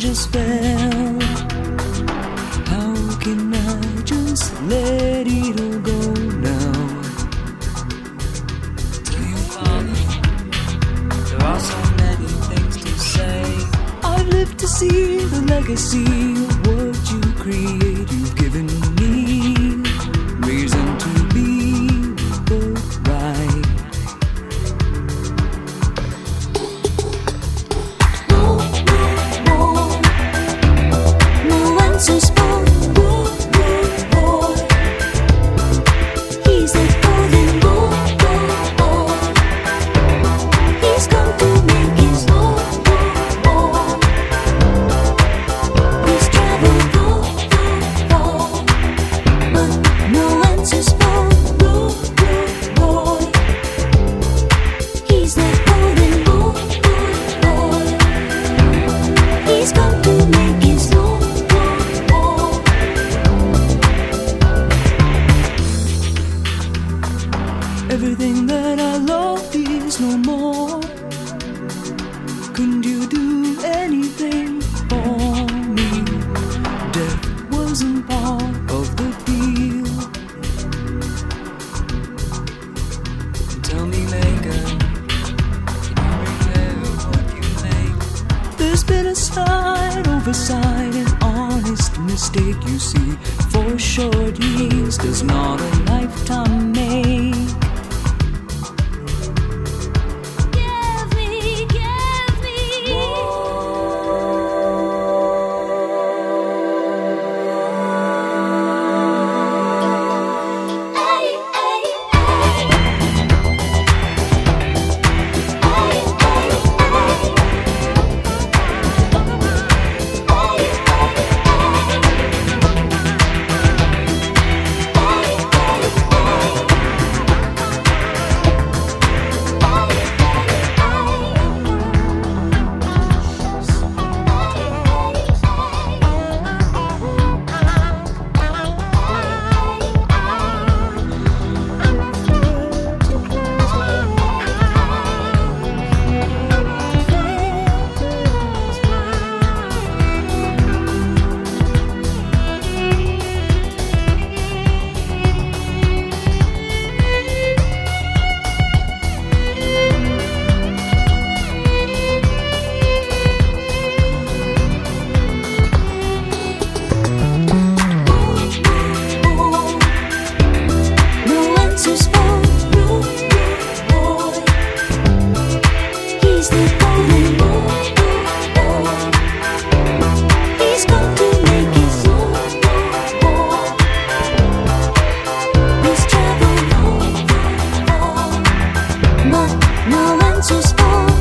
just fell. How can I just let it all go now? To you, Father, there are so many things to say. I've lived to see the legacy of what you create. You've given me reason to be right. Everything that I love is no more. Couldn't you do anything for me? Death wasn't part of the deal. Tell me, maker, can you repair what you make? There's been a slight oversight, an honest mistake. You see, for short years does not a lifetime make. No answers for